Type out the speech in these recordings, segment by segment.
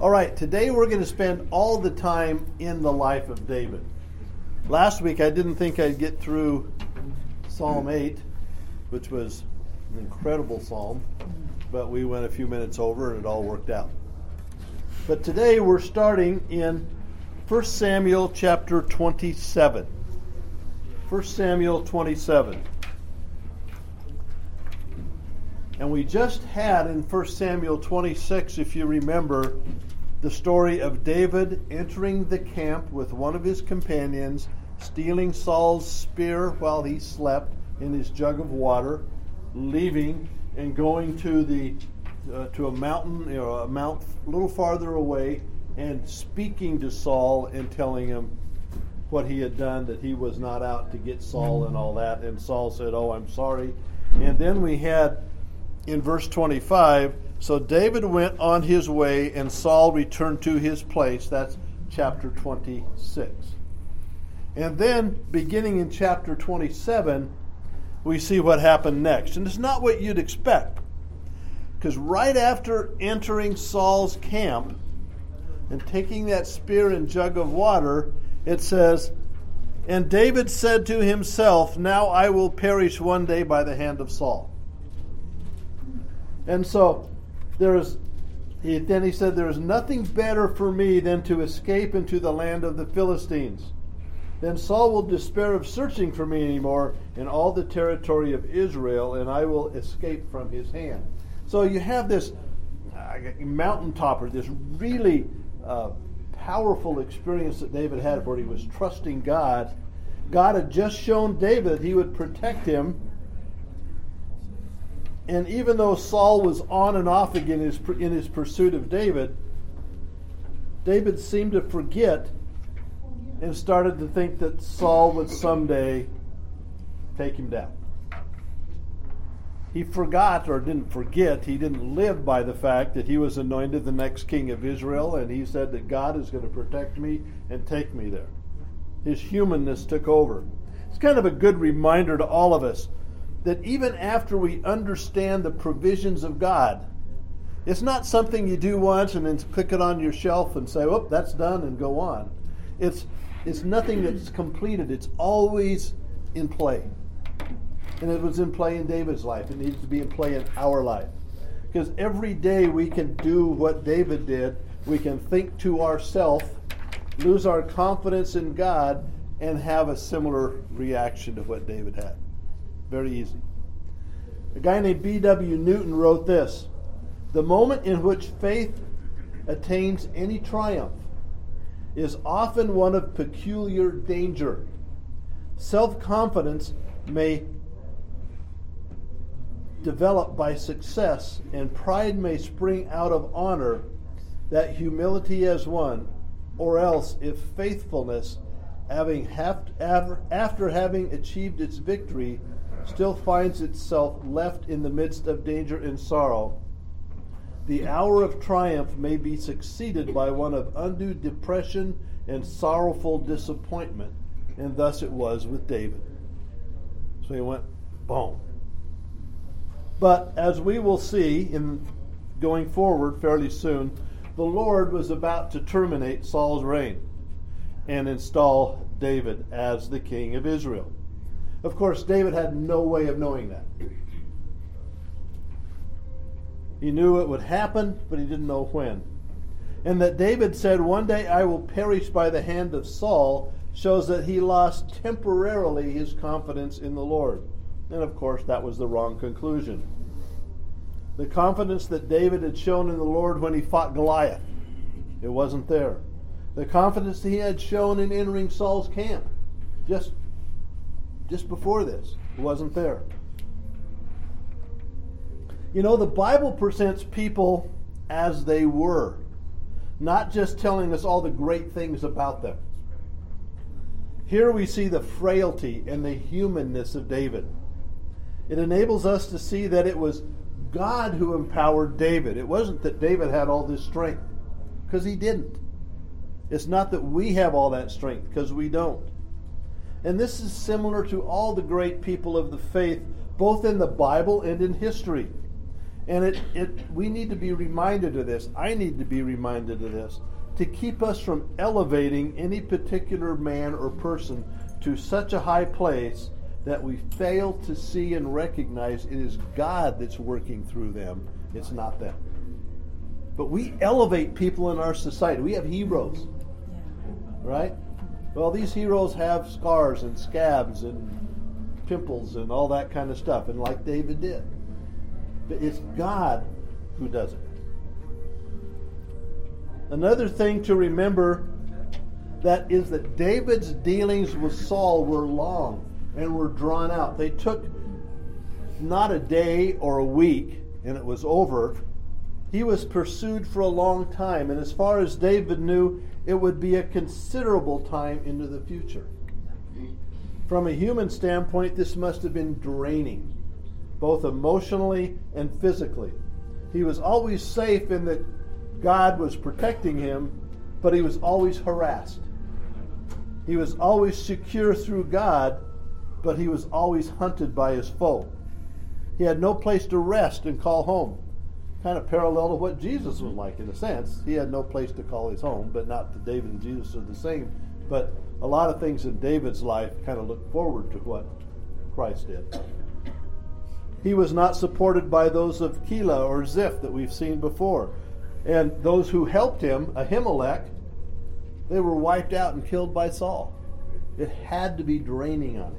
All right, today we're going to spend all the time in the life of David. Last week I didn't think I'd get through Psalm 8, which was an incredible psalm, but we went a few minutes over and it all worked out. But today we're starting in 1 Samuel chapter 27. 1 Samuel 27. And we just had in 1 Samuel 26, if you remember, the story of David entering the camp with one of his companions, stealing Saul's spear while he slept in his jug of water, leaving and going to a mountain, a mount a little farther away, and speaking to Saul and telling him what he had done, that he was not out to get Saul and all that. And Saul said, "Oh, I'm sorry." And then we had in verse 25, so David went on his way and Saul returned to his place. That's chapter 26. And then beginning in chapter 27, we see what happened next. And it's not what you'd expect. Because right after entering Saul's camp and taking that spear and jug of water, it says, "And David said to himself, 'Now I will perish one day by the hand of Saul.'" And so then he said, "There is nothing better for me than to escape into the land of the Philistines. Then Saul will despair of searching for me anymore in all the territory of Israel, and I will escape from his hand." So you have this mountaintopper, this really powerful experience that David had where he was trusting God. God had just shown David that he would protect him. And even though Saul was on and off again in his pursuit of David, David seemed to forget and started to think that Saul would someday take him down. He forgot, or didn't forget, he didn't live by the fact that he was anointed the next king of Israel, and he said that God is going to protect me and take me there. His humanness took over. It's kind of a good reminder to all of us that even after we understand the provisions of God, it's not something you do once and then click it on your shelf and say, "Oh, that's done," and go on. It's nothing that's completed. It's always in play. And it was in play in David's life. It needs to be in play in our life. Because every day we can do what David did. We can think to ourselves, lose our confidence in God, and have a similar reaction to what David had. Very easy. A guy named B.W. Newton wrote this: "The moment in which faith attains any triumph is often one of peculiar danger. Self-confidence may develop by success, and pride may spring out of honor that humility has won, or else, if faithfulness, after having achieved its victory, still finds itself left in the midst of danger and sorrow, the hour of triumph may be succeeded by one of undue depression and sorrowful disappointment." And thus it was with David. So he went, boom. But as we will see in going forward fairly soon, the Lord was about to terminate Saul's reign and install David as the king of Israel. Of course, David had no way of knowing that. He knew it would happen, but he didn't know when. And that David said, "One day I will perish by the hand of Saul," shows that he lost temporarily his confidence in the Lord. And of course, that was the wrong conclusion. The confidence that David had shown in the Lord when he fought Goliath, it wasn't there. The confidence that he had shown in entering Saul's camp, just before this, it wasn't there. You know, the Bible presents people as they were, not just telling us all the great things about them. Here we see the frailty and the humanness of David. It enables us to see that it was God who empowered David. It wasn't that David had all this strength, because he didn't. It's not that we have all that strength, because we don't. And this is similar to all the great people of the faith, both in the Bible and in history. And we need to be reminded of this. I need to be reminded of this to keep us from elevating any particular man or person to such a high place that we fail to see and recognize it is God that's working through them. It's not them. But we elevate people in our society. We have heroes, right? Well, these heroes have scars and scabs and pimples and all that kind of stuff, and like David did. But it's God who does it. Another thing to remember that is that David's dealings with Saul were long and were drawn out. They took not a day or a week and it was over. He was pursued for a long time, and as far as David knew, it would be a considerable time into the future. From a human standpoint, this must have been draining, both emotionally and physically. He was always safe in that God was protecting him, but he was always harassed. He was always secure through God, but he was always hunted by his foe. He had no place to rest and call home. Kind of parallel to what Jesus was like in a sense. He had no place to call his home, but not that David and Jesus are the same. But a lot of things in David's life kind of look forward to what Christ did. He was not supported by those of Keilah or Ziph that we've seen before. And those who helped him, Ahimelech, they were wiped out and killed by Saul. It had to be draining on him.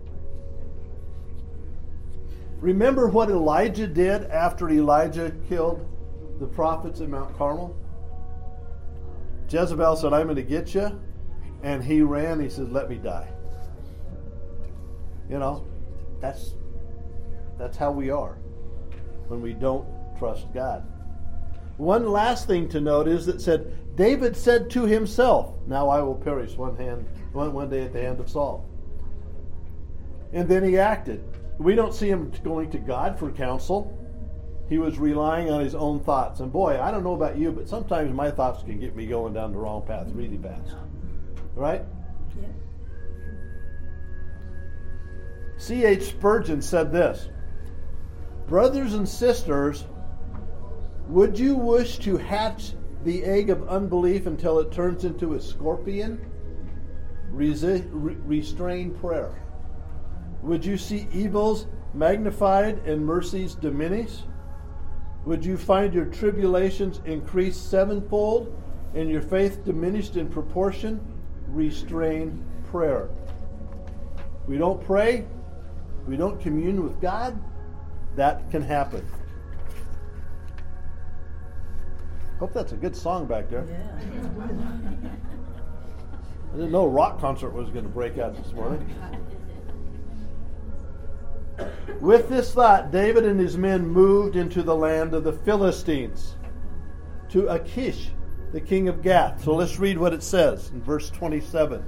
Remember what Elijah did after Elijah killed the prophets at Mount Carmel? Jezebel said, I'm going to get you. And he ran. He said, let me die. You know, that's how we are when we don't trust God. One last thing to note is that said, David said to himself, now I will perish one day at the hand of Saul. And then he acted. We don't see him going to God for counsel. He was relying on his own thoughts. And boy, I don't know about you, but sometimes my thoughts can get me going down the wrong path really fast. Right? Yeah. C.H. Spurgeon said this, brothers and sisters, would you wish to hatch the egg of unbelief until it turns into a scorpion? Restrain prayer. Would you see evils magnified and mercies diminish? Would you find your tribulations increase sevenfold and your faith diminished in proportion? Restrain prayer. We don't pray, we don't commune with God, that can happen. Hope that's a good song back there. Yeah. I didn't know a rock concert was going to break out this morning. With this thought, David and his men moved into the land of the Philistines, to Achish, the king of Gath. So let's read what it says in verse 27.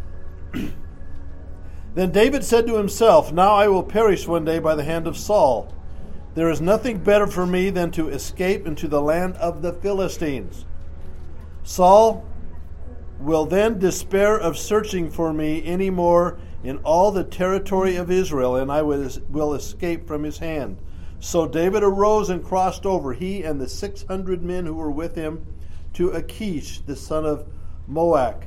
Then David said to himself, now I will perish one day by the hand of Saul. There is nothing better for me than to escape into the land of the Philistines. Saul will then despair of searching for me any more in all the territory of Israel, and I will escape from his hand. So David arose and crossed over, he and the 600 men who were with him, to Achish, the son of Maok,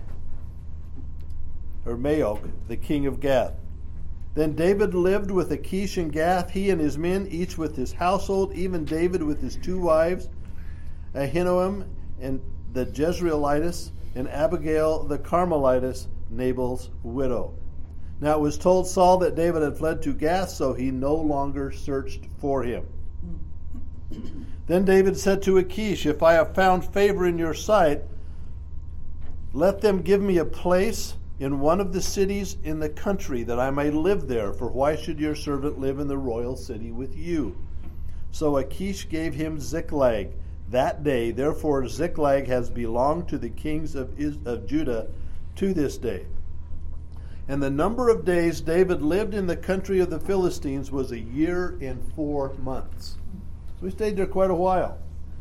the king of Gath. Then David lived with Achish in Gath, he and his men, each with his household, even David with his 2 wives, Ahinoam and the Jezreelitess, and Abigail the Carmelitess, Nabal's widow. Now it was told Saul that David had fled to Gath, so he no longer searched for him. Then David said to Achish, if I have found favor in your sight, let them give me a place in one of the cities in the country, that I may live there, for why should your servant live in the royal city with you? So Achish gave him Ziklag that day. Therefore Ziklag has belonged to the kings of Judah to this day. And the number of days David lived in the country of the Philistines was 1 year and 4 months. So he stayed there quite a while.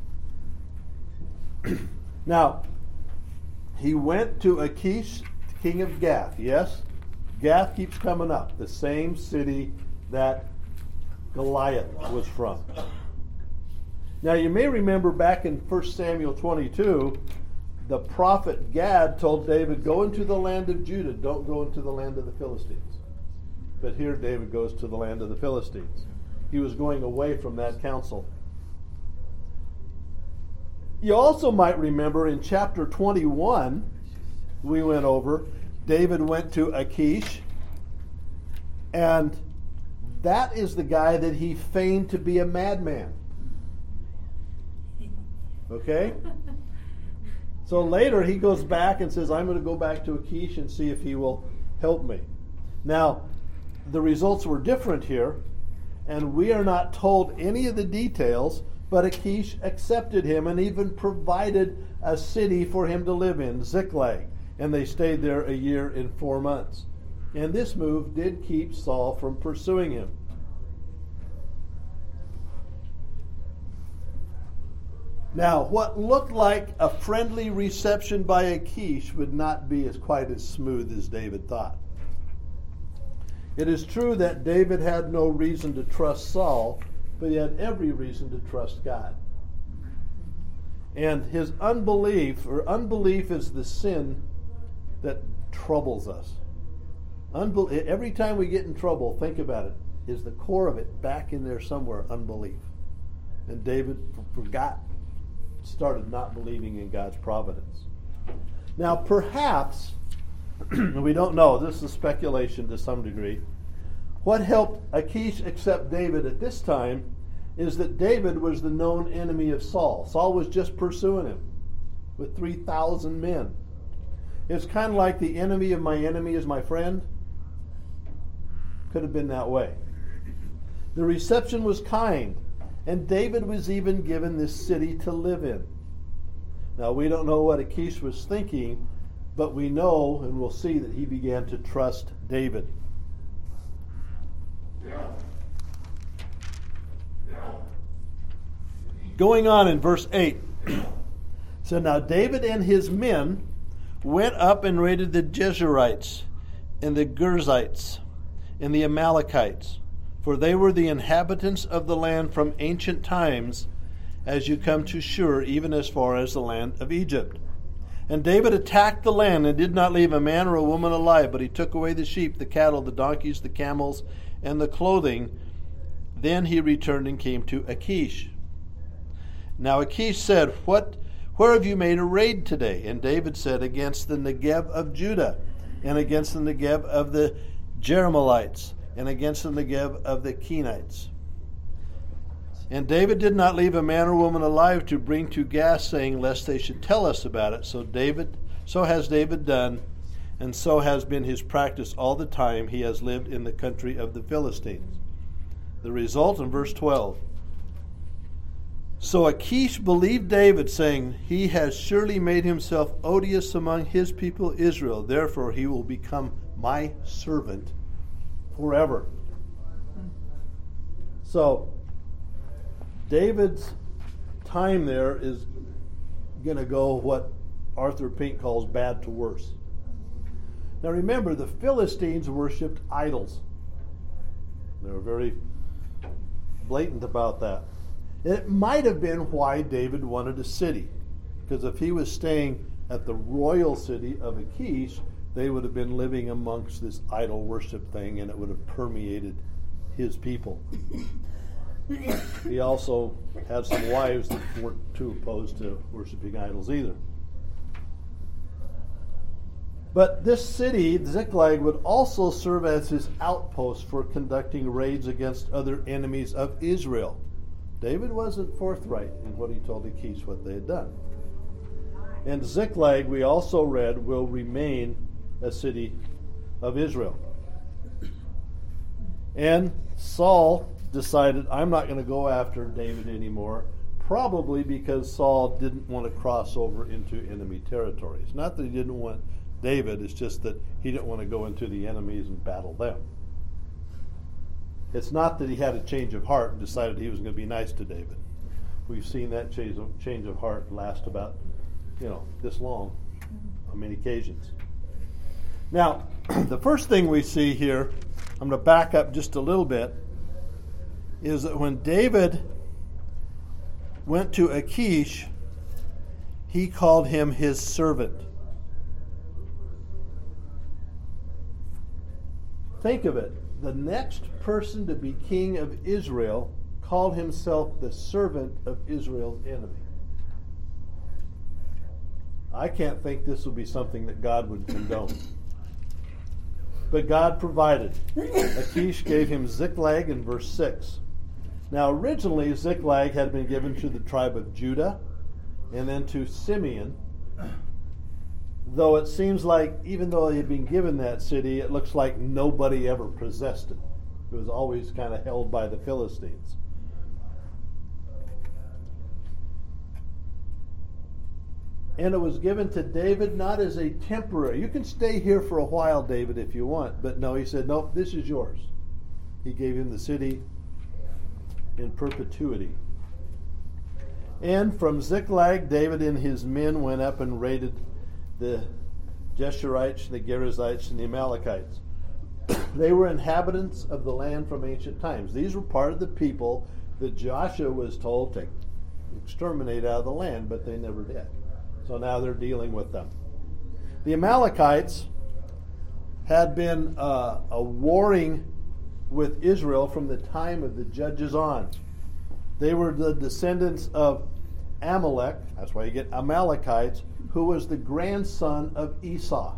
Now, he went to Achish, king of Gath. Yes, Gath keeps coming up. The same city that Goliath was from. Now you may remember back in 1 Samuel 22, the prophet Gad told David, go into the land of Judah, don't go into the land of the Philistines. But here David goes to the land of the Philistines. He was going away from that counsel. You also might remember in chapter 21, we went over, David went to Achish, and that is the guy that he feigned to be a madman. Okay? So later he goes back and says, I'm going to go back to Achish and see if he will help me. Now, the results were different here, and we are not told any of the details, but Achish accepted him and even provided a city for him to live in, Ziklag, and they stayed there a year and 4 months. And this move did keep Saul from pursuing him. Now, what looked like a friendly reception by Achish would not be quite as smooth as David thought. It is true that David had no reason to trust Saul, but he had every reason to trust God. And his unbelief is the sin that troubles us. Every time we get in trouble, think about it, is the core of it back in there somewhere, unbelief. And David started not believing in God's providence. Now, perhaps, we don't know, this is speculation to some degree, what helped Achish accept David at this time is that David was the known enemy of Saul. Saul was just pursuing him with 3,000 men. It's kind of like the enemy of my enemy is my friend. Could have been that way. The reception was kind, and David was even given this city to live in. Now, we don't know what Achish was thinking, but we know, and we'll see, that he began to trust David. Going on in verse 8. So now David and his men went up and raided the Jezreelites and the Girzites and the Amalekites, for they were the inhabitants of the land from ancient times, as you come to Shur, even as far as the land of Egypt. And David attacked the land and did not leave a man or a woman alive, but he took away the sheep, the cattle, the donkeys, the camels, and the clothing. Then he returned and came to Achish. Now Achish said, Where have you made a raid today? And David said, Against the Negev of Judah, and against the Negev of the Jerahmeelites, and against the Negev of the Kenites. And David did not leave a man or woman alive to bring to Gath, saying, lest they should tell us about it. So has David done, and so has been his practice all the time he has lived in the country of the Philistines. The result in verse 12. So Achish believed David, saying, He has surely made himself odious among his people Israel. Therefore he will become my servant forever. So David's time there is going to go what Arthur Pink calls bad to worse. Now remember, the Philistines worshipped idols. They were very blatant about that. It might have been why David wanted a city, because if he was staying at the royal city of Achish, they would have been living amongst this idol worship thing, and it would have permeated his people. He also had some wives that weren't too opposed to worshiping idols either. But this city, Ziklag, would also serve as his outpost for conducting raids against other enemies of Israel. David wasn't forthright in what he told Achish what they had done. And Ziklag, we also read, will remain a city of Israel. And Saul decided, I'm not going to go after David anymore, probably because Saul didn't want to cross over into enemy territories. Not that he didn't want David, it's just that he didn't want to go into the enemies and battle them. It's not that he had a change of heart and decided he was going to be nice to David. We've seen that change of heart last about, this long on many occasions. Now, the first thing we see here, I'm going to back up just a little bit, is that when David went to Achish, he called him his servant. Think of it. The next person to be king of Israel called himself the servant of Israel's enemy. I can't think this will be something that God would condone. But God provided. Achish gave him Ziklag in verse 6. Now originally Ziklag had been given to the tribe of Judah and then to Simeon. Though it seems like even though he had been given that city, it looks like nobody ever possessed it. It was always kind of held by the Philistines. And it was given to David not as a temporary. You can stay here for a while, David, if you want. But no, he said, nope, this is yours. He gave him the city in perpetuity. And from Ziklag, David and his men went up and raided the Geshurites, the Gerizzites, and the Amalekites. They were inhabitants of the land from ancient times. These were part of the people that Joshua was told to exterminate out of the land, but they never did. So now they're dealing with them. The Amalekites had been warring with Israel from the time of the judges on. They were the descendants of Amalek, that's why you get Amalekites, who was the grandson of Esau.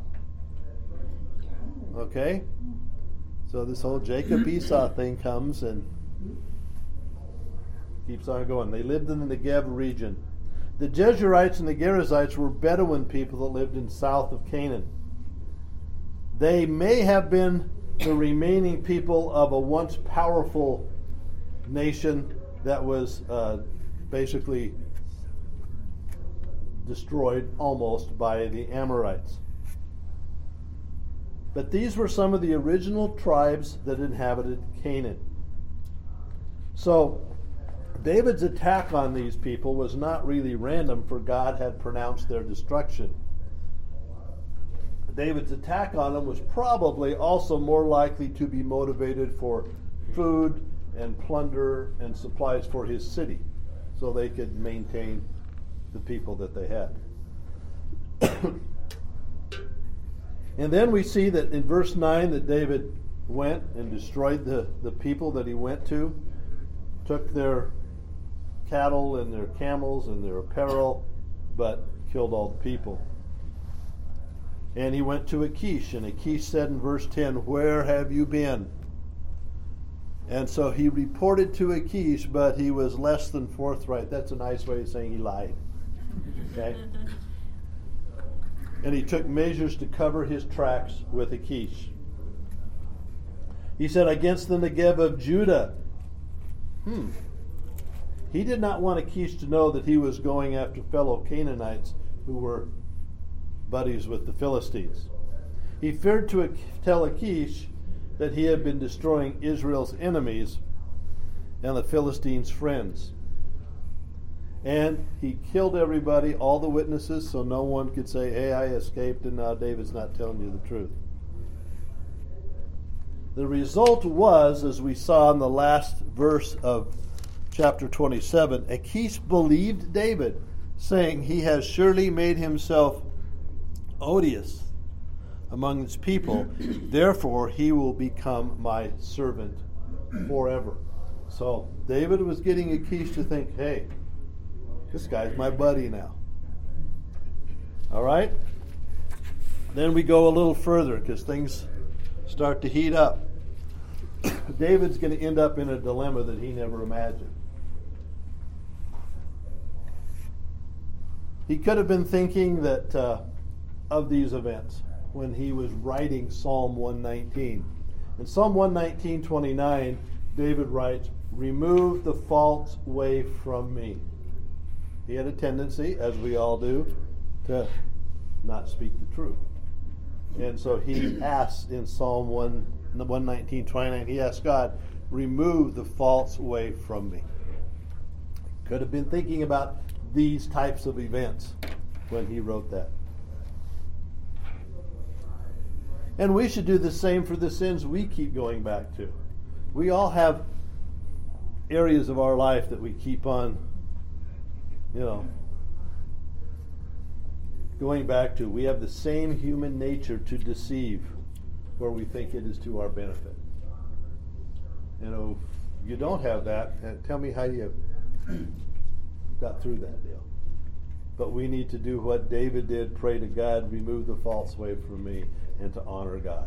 Okay? So this whole Jacob-Esau thing comes and keeps on going. They lived in the Negev region. The Jeshurites and the Gerizzites were Bedouin people that lived in south of Canaan. They may have been the remaining people of a once powerful nation that was basically destroyed almost by the Amorites. But these were some of the original tribes that inhabited Canaan. So David's attack on these people was not really random, for God had pronounced their destruction. David's attack on them was probably also more likely to be motivated for food and plunder and supplies for his city, so they could maintain the people that they had. And then we see that in verse 9 that David went and destroyed the people that he went to, took their cattle and their camels and their apparel, but killed all the people. And he went to Achish, and Achish said in verse 10, "Where have you been?" And so he reported to Achish, but he was less than forthright. That's a nice way of saying he lied. Okay? And he took measures to cover his tracks with Achish. He said, "Against the Negev of Judah." He did not want Achish to know that he was going after fellow Canaanites who were buddies with the Philistines. He feared to tell Achish that he had been destroying Israel's enemies and the Philistines' friends. And he killed everybody, all the witnesses, so no one could say, "Hey, I escaped and now David's not telling you the truth." The result was, as we saw in the last verse of chapter 27, Achish believed David, saying, "He has surely made himself odious among his people, therefore he will become my servant forever." So David was getting Achish to think, hey, this guy's my buddy now. All right? Then we go a little further because things start to heat up. David's going to end up in a dilemma that he never imagined. He could have been thinking that of these events when he was writing Psalm 119. In Psalm 119:29, David writes, "Remove the false way from me." He had a tendency, as we all do, to not speak the truth. And so he asks in Psalm 119:29, he asks God, "Remove the false way from me." Could have been thinking about these types of events when he wrote that. And we should do the same for the sins we keep going back to. We all have areas of our life that we keep on You know, going back to, we have the same human nature to deceive where we think it is to our benefit. You know, if you don't have that, tell me how you got through that deal. But we need to do what David did, pray to God, remove the false way from me, and to honor God.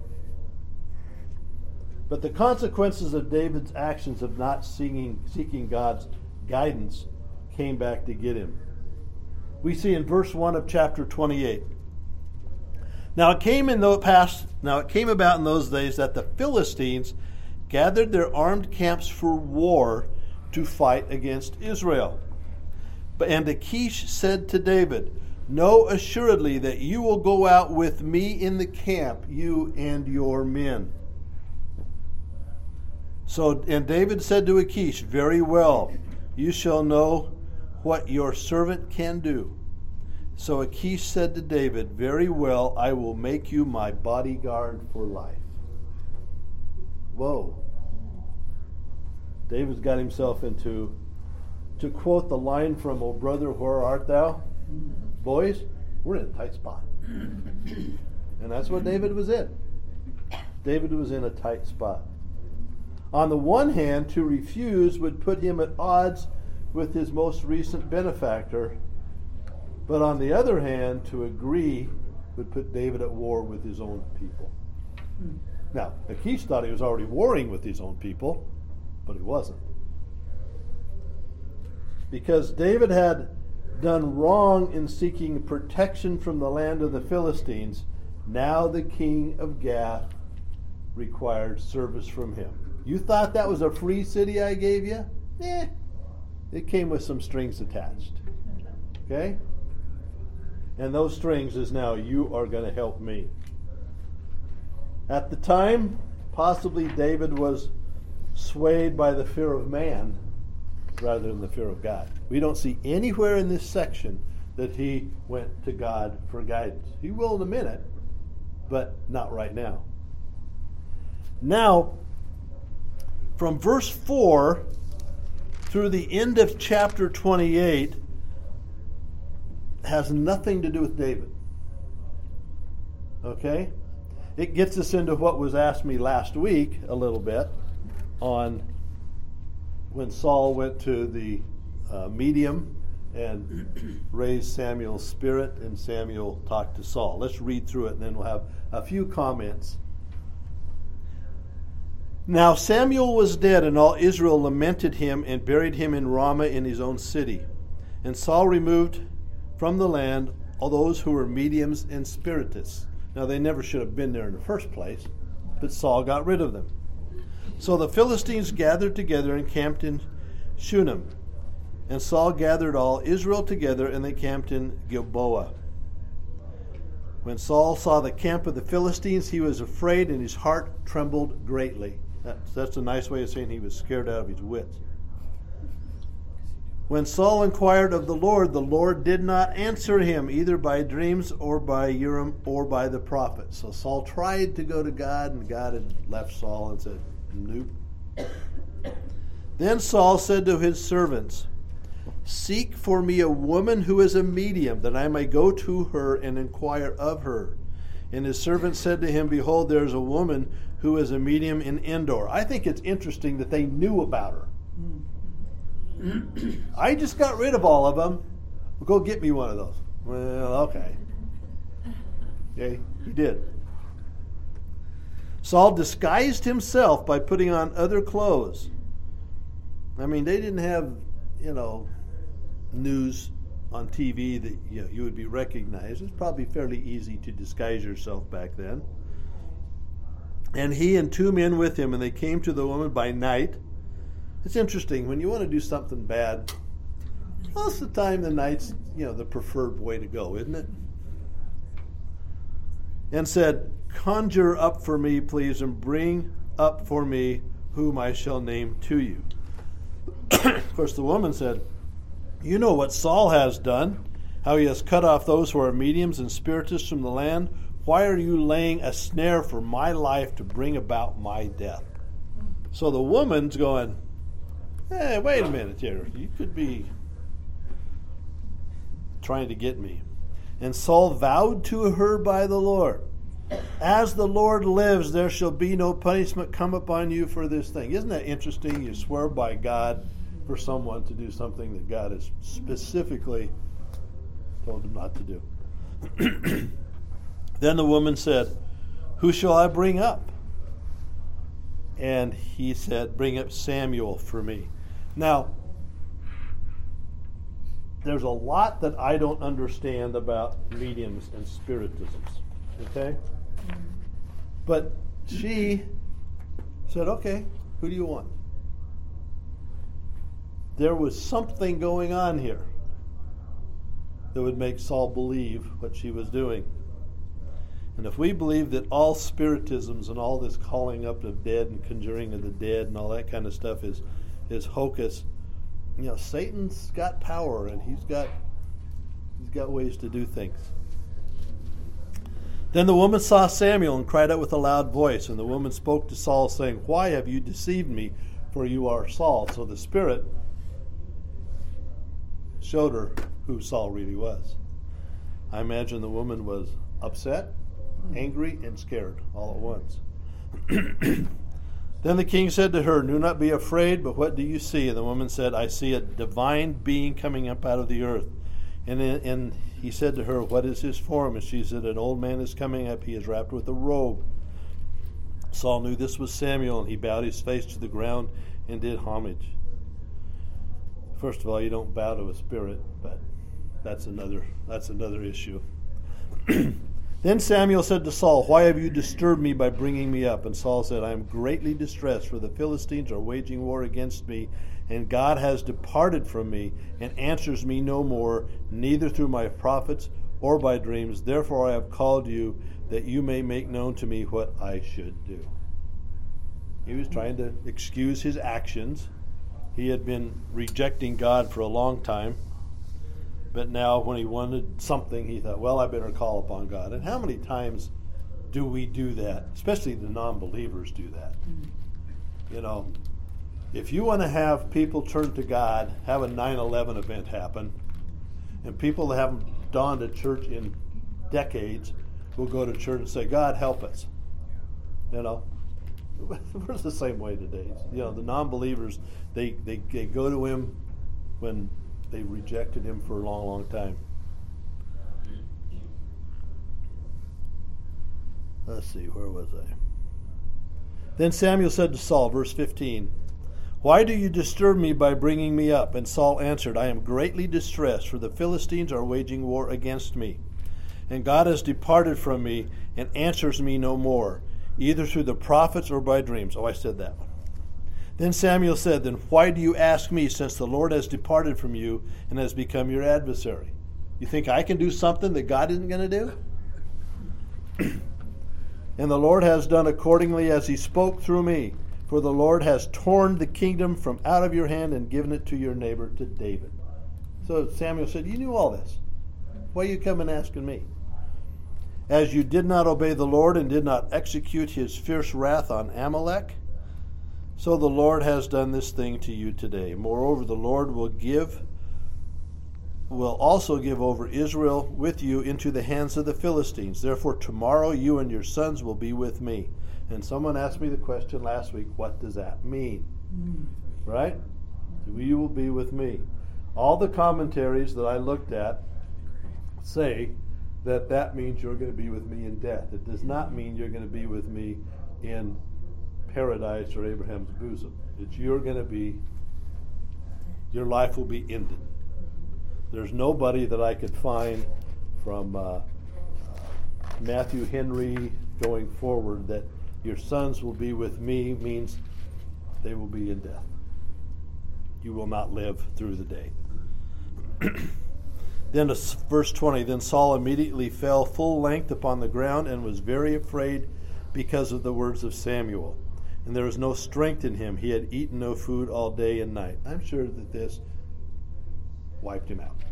But the consequences of David's actions of not seeking God's guidance came back to get him. We see in verse 1 of chapter 28. Now it came about in those days that the Philistines gathered their armed camps for war to fight against Israel. And Achish said to David, "Know assuredly that you will go out with me in the camp, you and your men." And David said to Achish, "Very well, you shall know what your servant can do." So Achish said to David, "Very well, I will make you my bodyguard for life." Whoa. David's got himself into, to quote the line from "O brother, where art thou?" Boys, we're in a tight spot. And that's what David was in. David was in a tight spot. On the one hand, to refuse would put him at odds with his most recent benefactor. But on the other hand, to agree would put David at war with his own people. Now, Achish thought he was already warring with his own people, but he wasn't. Because David had done wrong in seeking protection from the land of the Philistines, now the king of Gath required service from him. You thought that was a free city I gave you? It came with some strings attached. Okay? And those strings is now, you are going to help me. At the time, possibly David was swayed by the fear of man rather than the fear of God. We don't see anywhere in this section that he went to God for guidance. He will in a minute, but not right now. Now, from verse 4 through the end of chapter 28 has nothing to do with David. Okay? It gets us into what was asked me last week a little bit on when Saul went to the medium and raised Samuel's spirit, and Samuel talked to Saul. Let's read through it, and then we'll have a few comments. Now Samuel was dead, and all Israel lamented him and buried him in Ramah in his own city. And Saul removed from the land all those who were mediums and spiritists. Now they never should have been there in the first place, but Saul got rid of them. So the Philistines gathered together and camped in Shunem. And Saul gathered all Israel together, and they camped in Gilboa. When Saul saw the camp of the Philistines, he was afraid, and his heart trembled greatly. That's a nice way of saying he was scared out of his wits. When Saul inquired of the Lord did not answer him, either by dreams or by Urim or by the prophet. So Saul tried to go to God, and God had left Saul and said, nope. Then Saul said to his servants, "Seek for me a woman who is a medium, that I may go to her and inquire of her." And his servants said to him, "Behold, there is a woman who is a medium in Endor." I think it's interesting that they knew about her. I just got rid of all of them. Well, go get me one of those. Well, okay. Okay, he did. Saul disguised himself by putting on other clothes. I mean, they didn't have, news on TV that you would be recognized. It's probably fairly easy to disguise yourself back then. And he and 2 men with him, and they came to the woman by night. It's interesting, when you want to do something bad, most of the time the night's, the preferred way to go, isn't it? And said, "Conjure up for me, please, and bring up for me whom I shall name to you." Of course, the woman said, "You know what Saul has done, how he has cut off those who are mediums and spiritists from the land. Why are you laying a snare for my life to bring about my death?" So the woman's going, "Hey, wait a minute here. You could be trying to get me. And Saul vowed to her by the Lord, as the Lord lives, there shall be no punishment come upon you for this thing. Isn't that interesting? You swear by God for someone to do something that God has specifically told him not to do. Then the woman said, who shall I bring up? And he said, bring up Samuel for me. Now, there's a lot that I don't understand about mediums and spiritisms. Okay? But she said, okay, who do you want? There was something going on here that would make Saul believe what she was doing. And if we believe that all spiritisms and all this calling up of dead and conjuring of the dead and all that kind of stuff is hocus, Satan's got power and he's got ways to do things. Then the woman saw Samuel and cried out with a loud voice. And the woman spoke to Saul, saying, why have you deceived me? For you are Saul. So the Spirit showed her who Saul really was. I imagine the woman was upset, angry, and scared all at once. Then the king said to her, do not be afraid, but what do you see? And the woman said, I see a divine being coming up out of the earth. And he said to her, what is his form? And she said, an old man is coming up. He is wrapped with a robe. Saul knew this was Samuel, and he bowed his face to the ground and did homage. First of all, you don't bow to a spirit, but that's another issue. Then Samuel said to Saul, why have you disturbed me by bringing me up? And Saul said, I am greatly distressed, for the Philistines are waging war against me, and God has departed from me and answers me no more, neither through my prophets or by dreams. Therefore I have called you, that you may make known to me what I should do. He was trying to excuse his actions. He had been rejecting God for a long time. But now when he wanted something, he thought, well, I better call upon God. And how many times do we do that? Especially the non-believers do that. If you want to have people turn to God, have a 9/11 event happen, and people that haven't gone to church in decades will go to church and say, God, help us. We're the same way today. The non-believers, they go to him when they rejected him for a long, long time. Let's see, where was I? Then Samuel said to Saul, verse 15, why do you disturb me by bringing me up? And Saul answered, I am greatly distressed, for the Philistines are waging war against me. And God has departed from me and answers me no more, either through the prophets or by dreams. Oh, I said that one. Then Samuel said, then why do you ask me, since the Lord has departed from you and has become your adversary? You think I can do something that God isn't going to do? And the Lord has done accordingly as he spoke through me. For the Lord has torn the kingdom from out of your hand and given it to your neighbor, to David. So Samuel said, you knew all this. Why are you coming asking me? As you did not obey the Lord and did not execute his fierce wrath on Amalek, so the Lord has done this thing to you today. Moreover, the Lord will also give over Israel with you into the hands of the Philistines. Therefore, tomorrow you and your sons will be with me. And someone asked me the question last week, what does that mean? Right? You will be with me. All the commentaries that I looked at say that means you're going to be with me in death. It does not mean you're going to be with me in paradise or Abraham's bosom. It's your life will be ended. There's nobody that I could find from Matthew Henry going forward that your sons will be with me means they will be in death. You will not live through the day. Then verse 20, then Saul immediately fell full length upon the ground and was very afraid because of the words of Samuel. And there was no strength in him. He had eaten no food all day and night. I'm sure that this wiped him out.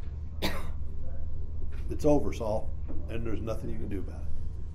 It's over, Saul, and there's nothing you can do about it.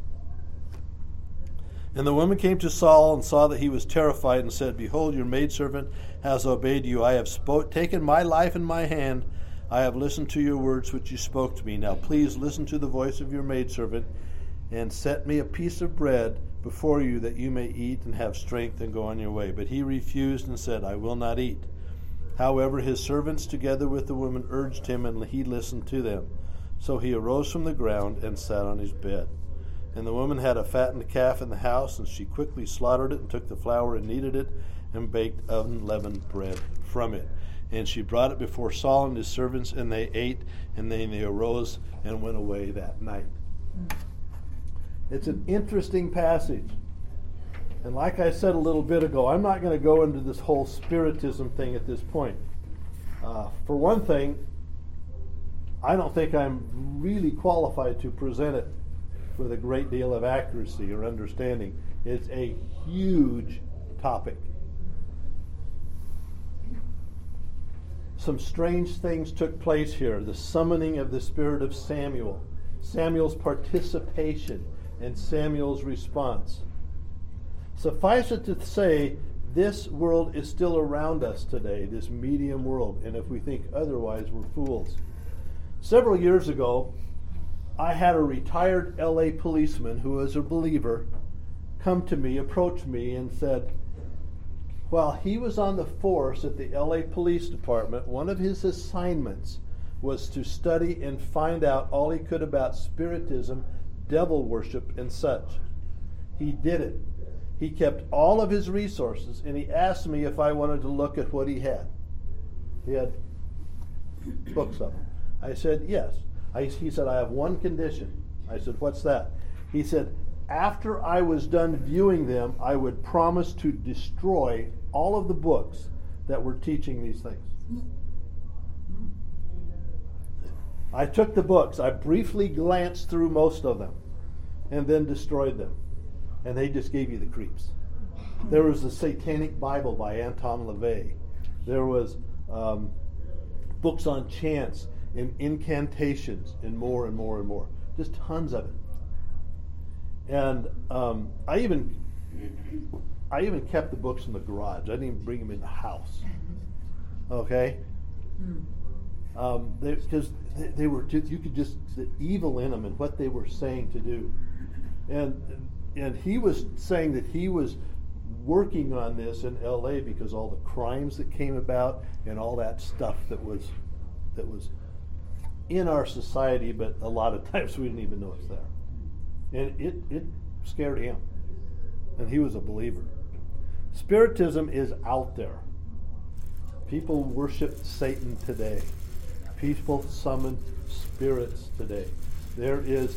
And the woman came to Saul and saw that he was terrified and said, behold, your maidservant has obeyed you. I have taken my life in my hand. I have listened to your words which you spoke to me. Now please listen to the voice of your maidservant, and set me a piece of bread before you, that you may eat and have strength and go on your way. But he refused and said, I will not eat. However, his servants together with the woman urged him, and he listened to them. So he arose from the ground and sat on his bed. And the woman had a fattened calf in the house, and she quickly slaughtered it and took the flour and kneaded it and baked unleavened bread from it. And she brought it before Saul and his servants, and they ate, and then they arose and went away that night. It's an interesting passage. And like I said a little bit ago, I'm not going to go into this whole spiritism thing at this point. For one thing, I don't think I'm really qualified to present it with a great deal of accuracy or understanding. It's a huge topic. Some strange things took place here. The summoning of the spirit of Samuel, Samuel's participation, and Samuel's response. Suffice it to say, this world is still around us today, this medium world, and if we think otherwise, we're fools. Several years ago, I had a retired LA policeman who was a believer come to me, approach me, and said, while he was on the force at the LA Police Department, one of his assignments was to study and find out all he could about spiritism, devil worship, and such. He did it. He kept all of his resources, and he asked me if I wanted to look at what he had. He had books of them. I said, yes. He said, I have one condition. I said, what's that? He said, after I was done viewing them, I would promise to destroy all of the books that were teaching these things. I took the books. I briefly glanced through most of them and then destroyed them. And they just gave you the creeps. There was the Satanic Bible by Anton LaVey. There was books on chants and incantations and more and more and more. Just tons of it. And I even kept the books in the garage. I didn't even bring them in the house. Okay? Because they were just, you could just, the evil in them and what they were saying to do. And he was saying that he was working on this in LA because all the crimes that came about and all that stuff that was in our society, but a lot of times we didn't even know it's there. And it scared him. And he was a believer. Spiritism is out there. People worship Satan today. People summon spirits today. There is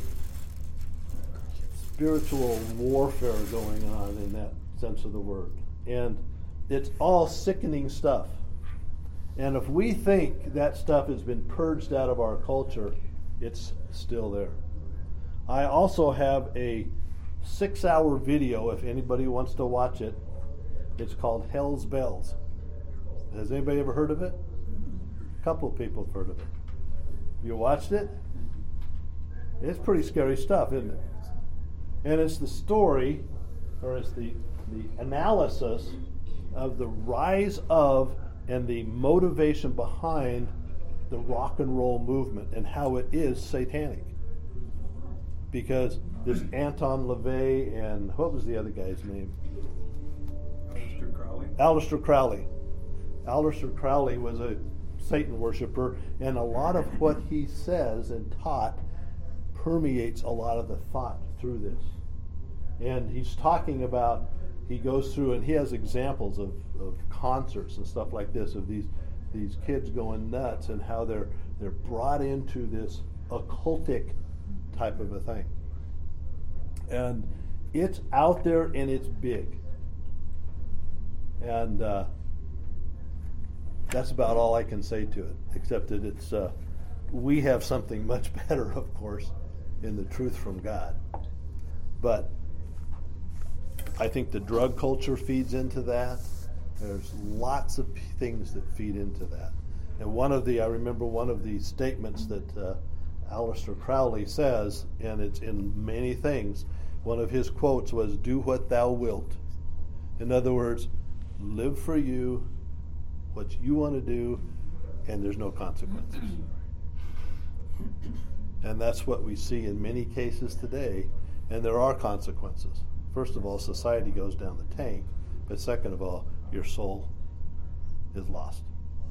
spiritual warfare going on in that sense of the word. And it's all sickening stuff. And if we think that stuff has been purged out of our culture, it's still there. I also have a 6-hour video, if anybody wants to watch it. It's called Hell's Bells. Has anybody ever heard of it? A couple of people have heard of it. You watched it? It's pretty scary stuff, isn't it? And it's the story, or it's the analysis of the rise of and the motivation behind the rock and roll movement and how it is satanic. Because this Anton LaVey and what was the other guy's name? Aleister Crowley. Aleister Crowley. Aleister Crowley was a Satan worshiper, and a lot of what he says and taught permeates a lot of the thought through this. And he's talking about, he goes through and he has examples of concerts and stuff like this, of these kids going nuts and how they're brought into this occultic type of a thing. And it's out there and it's big. And that's about all I can say to it, except that it's we have something much better, of course, in the truth from God. But I think the drug culture feeds into that. There's lots of things that feed into that. And I remember one of the statements that Aleister Crowley says, and it's in many things, one of his quotes was, "Do what thou wilt." In other words, live for you, what you want to do, and there's no consequences. And that's what we see in many cases today, and there are consequences. First of all, society goes down the tank, but second of all, your soul is lost.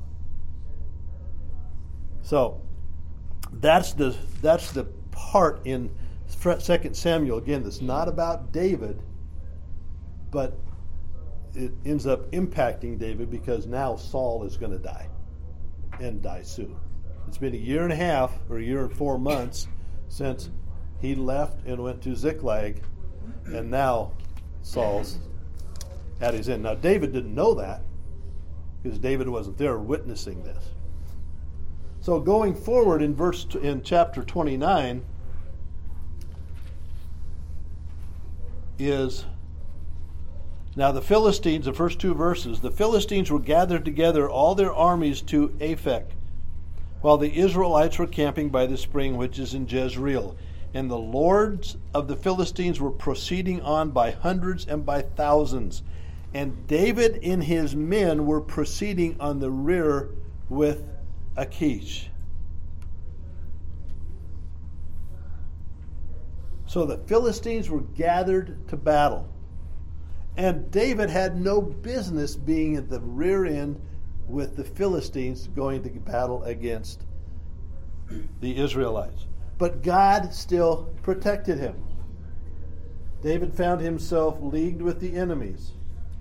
So that's the part in 2 Samuel, again, that's not about David, but it ends up impacting David because now Saul is going to die, and die soon. It's been a year and a half, or a year and 4 months, since he left and went to Ziklag, and now Saul's at his end. Now David didn't know that, because David wasn't there witnessing this. So going forward in chapter 29 is, now the Philistines, the first 2 verses, the Philistines were gathered together all their armies to Aphek, while the Israelites were camping by the spring which is in Jezreel. And the lords of the Philistines were proceeding on by hundreds and by thousands. And David and his men were proceeding on the rear with Achish. So the Philistines were gathered to battle. And David had no business being at the rear end with the Philistines going to battle against the Israelites. But God still protected him. David found himself leagued with the enemies.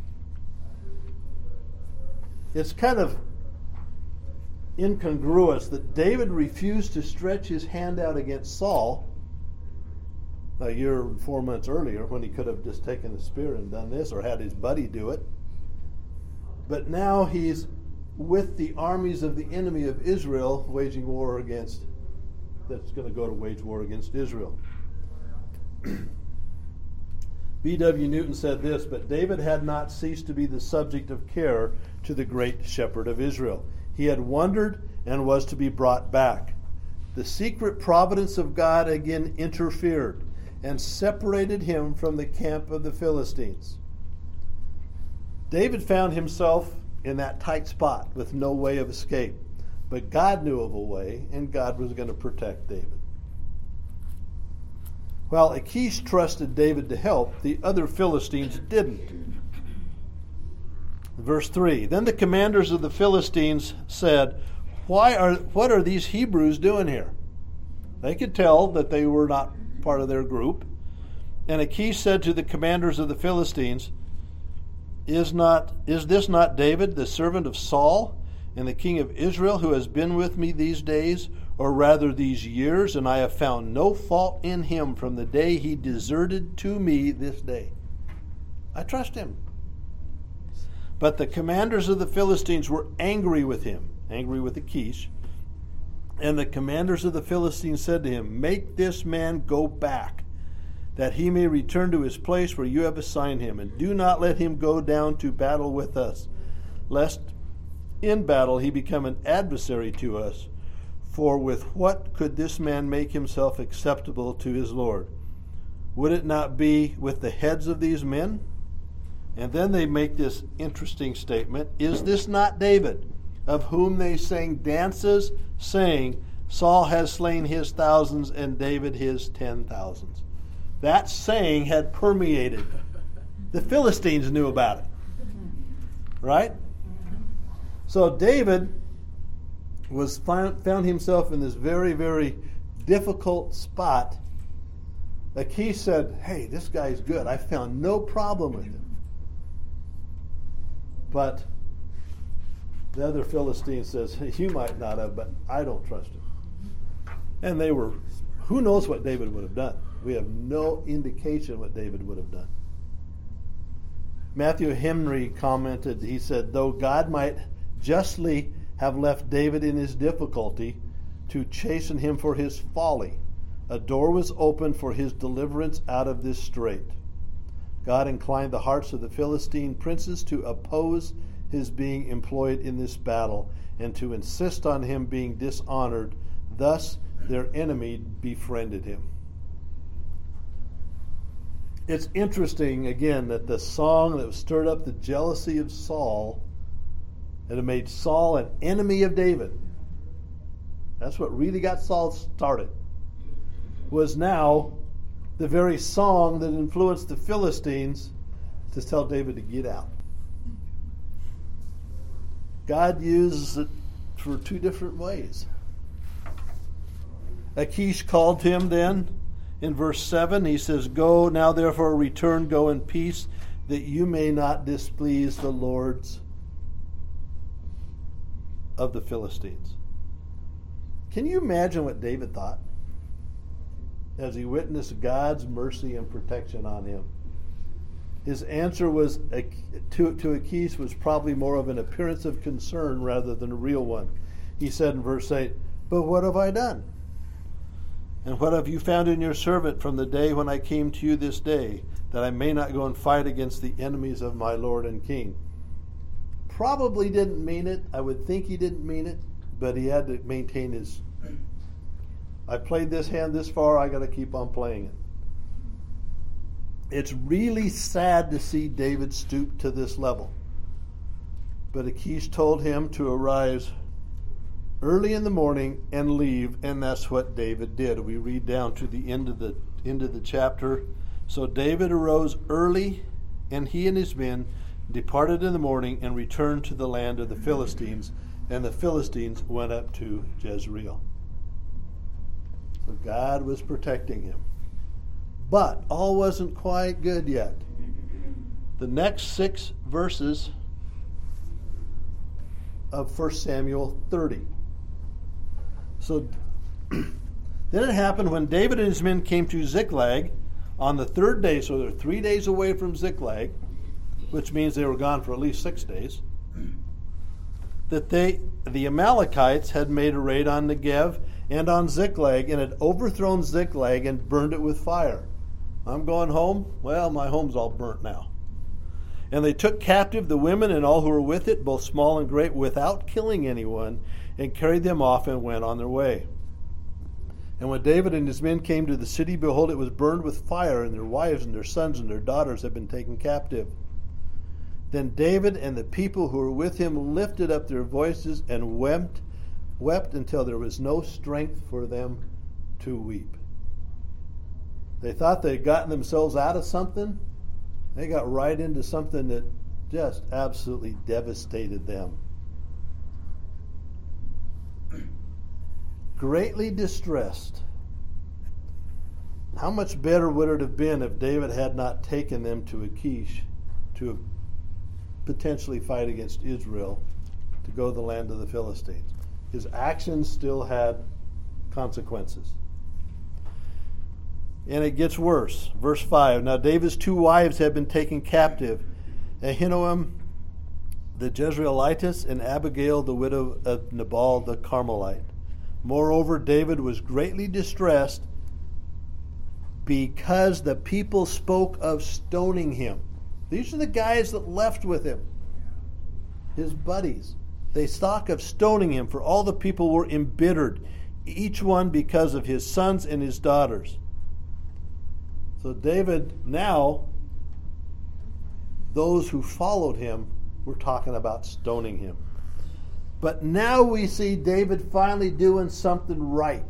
It's kind of incongruous that David refused to stretch his hand out against Saul a year and 4 months earlier, when he could have just taken the spear and done this, or had his buddy do it. But now he's with the armies of the enemy of Israel, waging war against, that's going to go to wage war against Israel. B.W. Newton said this, but David had not ceased to be the subject of care to the great shepherd of Israel. He had wandered and was to be brought back. The secret providence of God again interfered and separated him from the camp of the Philistines. David found himself in that tight spot with no way of escape. But God knew of a way, and God was going to protect David. While Achish trusted David to help, the other Philistines didn't. Verse 3, then the commanders of the Philistines said, what are these Hebrews doing here? They could tell that they were not part of their group. And Achish said to the commanders of the Philistines, Is this not David, the servant of Saul, and the king of Israel, who has been with me these days, or rather these years, and I have found no fault in him from the day he deserted to me this day? I trust him. But the commanders of the Philistines were angry with him, angry with Achish. And the commanders of the Philistines said to him, make this man go back, that he may return to his place where you have assigned him, and do not let him go down to battle with us, lest in battle he become an adversary to us. For with what could this man make himself acceptable to his Lord? Would it not be with the heads of these men? And then they make this interesting statement, is this not David, of whom they sang dances, saying, Saul has slain his thousands and David his 10,000s. That saying had permeated. The Philistines knew about it. Right? So David found himself in this very, very difficult spot. Achish said, hey, this guy's good. I found no problem with him. But the other Philistine says, you might not have, but I don't trust him. And they were, who knows what David would have done? We have no indication what David would have done. Matthew Henry commented, he said, though God might justly have left David in his difficulty to chasten him for his folly, a door was opened for his deliverance out of this strait. God inclined the hearts of the Philistine princes to oppose his being employed in this battle and to insist on him being dishonored. Thus, their enemy befriended him. It's interesting, again, that the song that stirred up the jealousy of Saul and it made Saul an enemy of David. That's what really got Saul started. Was now the very song that influenced the Philistines to tell David to get out. God uses it for two different ways. Achish called him then in verse 7. He says, "Go now therefore, return, go in peace, that you may not displease the lords of the Philistines." Can you imagine what David thought as he witnessed God's mercy and protection on him? His answer was to Achish was probably more of an appearance of concern rather than a real one. He said in verse 8, "But what have I done? And what have you found in your servant from the day when I came to you this day, that I may not go and fight against the enemies of my Lord and King?" Probably didn't mean it. I would think he didn't mean it, but he had to maintain his, I played this hand this far, I got to keep on playing it. It's really sad to see David stoop to this level. But Achish told him to arise early in the morning and leave, and that's what David did. We read down to the end of the chapter. So David arose early, and he and his men departed in the morning and returned to the land of the Philistines, and the Philistines went up to Jezreel. So God was protecting him. But all wasn't quite good yet. The next 6 verses of 1 Samuel 30. So then it happened when David and his men came to Ziklag on the 3rd day, so they're 3 days away from Ziklag, which means they were gone for at least 6 days, that the Amalekites had made a raid on Negev and on Ziklag, and had overthrown Ziklag and burned it with fire. I'm going home. Well, my home's all burnt now. And they took captive the women and all who were with it, both small and great, without killing anyone, and carried them off and went on their way. And when David and his men came to the city, behold, it was burned with fire, and their wives and their sons and their daughters had been taken captive. Then David and the people who were with him lifted up their voices and wept until there was no strength for them to weep. They thought they had gotten themselves out of something. They got right into something that just absolutely devastated them. Greatly distressed. How much better would it have been if David had not taken them to Achish to potentially fight against Israel, to go to the land of the Philistines? His actions still had consequences. And it gets worse. Verse 5, now David's 2 wives had been taken captive, Ahinoam the Jezreelitess and Abigail the widow of Nabal the Carmelite. Moreover, David was greatly distressed because the people spoke of stoning him. These are the guys that left with him, his buddies. They talk of stoning him, for all the people were embittered, each one because of his sons and his daughters. So David, now, those who followed him were talking about stoning him. But now we see David finally doing something right.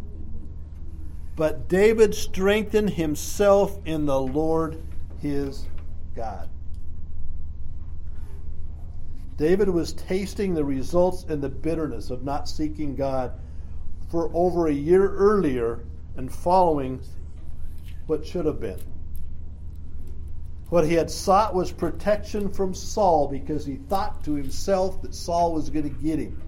But David strengthened himself in the Lord his God. David was tasting the results and the bitterness of not seeking God for over a year earlier and following what should have been. What he had sought was protection from Saul because he thought to himself that Saul was going to get him.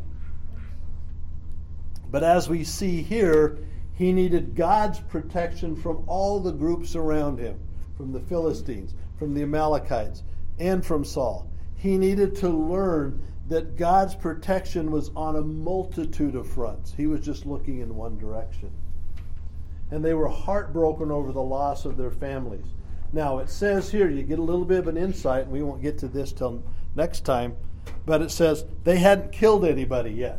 But as we see here, he needed God's protection from all the groups around him, from the Philistines, from the Amalekites, and from Saul. He needed to learn that God's protection was on a multitude of fronts. He was just looking in one direction. And they were heartbroken over the loss of their families. Now, it says here, you get a little bit of an insight, and we won't get to this till next time, but it says they hadn't killed anybody yet.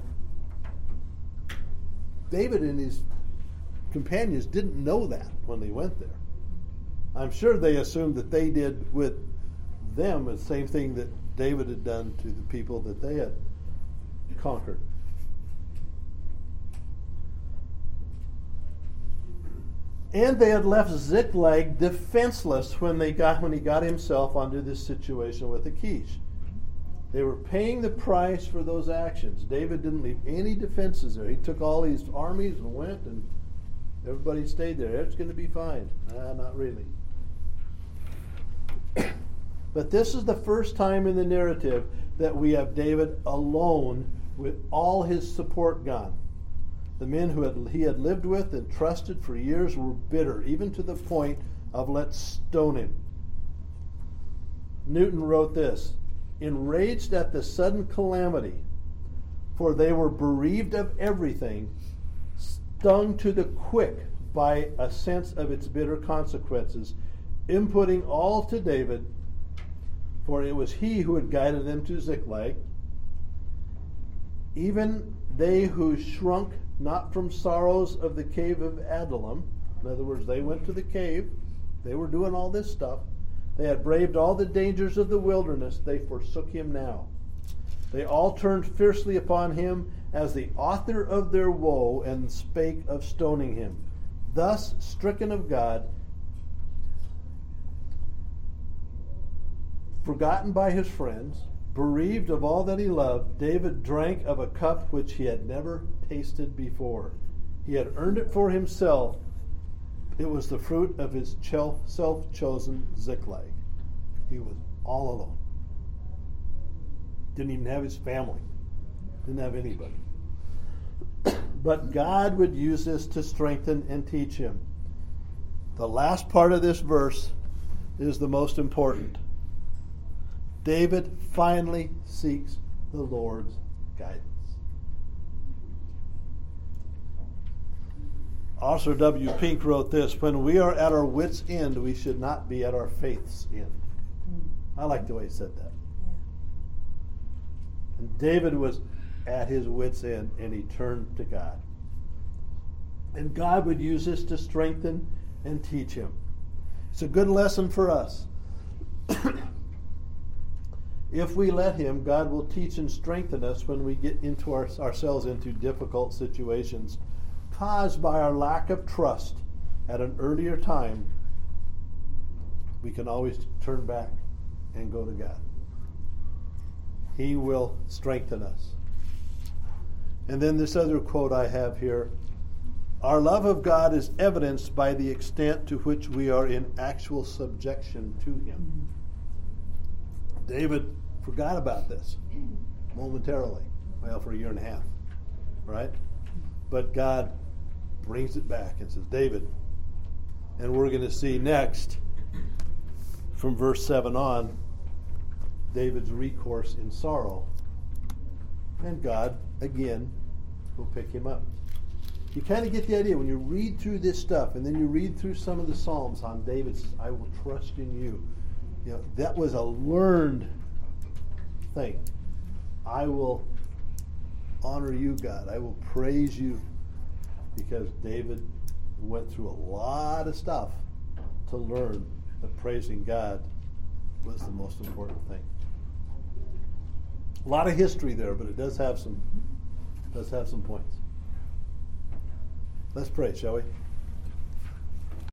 David and his companions didn't know that when they went there. I'm sure they assumed that they did with them the same thing that David had done to the people that they had conquered. And they had left Ziklag defenseless when he got himself onto this situation with Achish. They were paying the price for those actions. David didn't leave any defenses there. He took all these armies and went, and everybody stayed there. It's going to be fine. Not really. But this is the first time in the narrative that we have David alone with all his support gone. The men he had lived with and trusted for years were bitter, even to the point of let's stone him. Newton wrote this, enraged at the sudden calamity, for they were bereaved of everything, stung to the quick by a sense of its bitter consequences, inputting all to David, for it was he who had guided them to Ziklag. Even they who shrunk not from sorrows of the cave of Adullam, in other words, they went to the cave, they were doing all this stuff, they had braved all the dangers of the wilderness, they forsook him now. They all turned fiercely upon him as the author of their woe and spake of stoning him. Thus, stricken of God, forgotten by his friends, bereaved of all that he loved, David drank of a cup which he had never tasted before. He had earned it for himself. It was the fruit of his self-chosen Ziklag. He was all alone. Didn't even have his family. Didn't have anybody. But God would use this to strengthen and teach him. The last part of this verse is the most important. David finally seeks the Lord's guidance. Arthur W. Pink wrote this, when we are at our wits' end, we should not be at our faith's end. I like the way he said that. And David was at his wits' end, and he turned to God. And God would use this to strengthen and teach him. It's a good lesson for us. If we let him, God will teach and strengthen us when we get into ourselves into difficult situations caused by our lack of trust at an earlier time. We can always turn back and go to God. He will strengthen us. And then this other quote I have here, our love of God is evidenced by the extent to which we are in actual subjection to him. David forgot about this momentarily. Well, for a year and a half, right? But God brings it back and says, David, and we're going to see next, from verse 7 on, David's recourse in sorrow. And God, again, will pick him up. You kind of get the idea when you read through this stuff, and then you read through some of the Psalms on David says, I will trust in you. You know, that was a learned thing. I will honor you, God. I will praise you, because David went through a lot of stuff to learn that praising God was the most important thing. A lot of history there, but it does have some points. Let's pray, shall we?